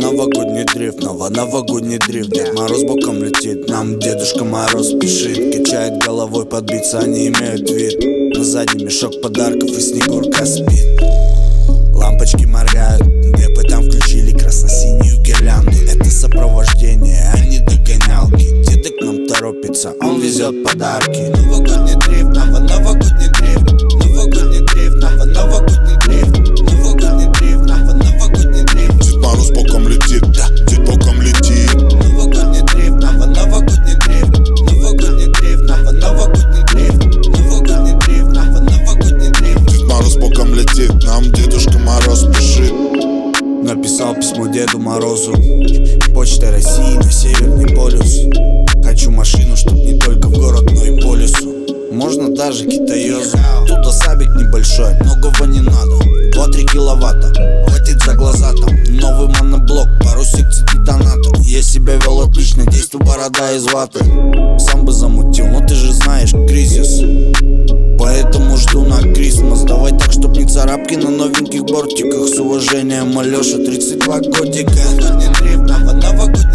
новогодний дрифт, новогодний дрифт. Дед Мороз боком летит, нам Дедушка Мороз спешит. Качает головой, подбиться они имеют вид. На заднем мешок подарков и Снегурка спит. Лампочки моргают, депы там включили красно-синюю гирлянду. Это сопровождение, а не догонялки. Дедок к нам торопится, он везет подарки. Новогодний дрифт, новогодний дрифт. Новогодний дрифт, новогодний дрифт. Новогодний дрифт, новогодний дрифт. Дед Мороз боком летит, да, дед боком летит. Новогодний дрифт, новогодний дрифт. Новогодний дрифт, новогодний дрифт. Новогодний дрифт, новогодний дрифт. Дед Мороз боком летит, нам Дедушка Мороз спешит. Написал письмо Деду Морозу, Почта России на Северный полюс. Хочу машину, чтоб не только в город, но и по лесу. Можно даже китаёзу. Тут осабик небольшой, многого не надо. 2-3 киловатта, хватит за глаза там. Новый моноблок, пару секций детонатор. Я себя вел отлично, действую борода из ваты. Сам бы замутил, но ты же знаешь, кризис. Поэтому жду на Крисмас. Давай так, чтоб не царапки на новеньких бортиках. С уважением, Алёша, 32 годика. Новогодний дрифт, новогодний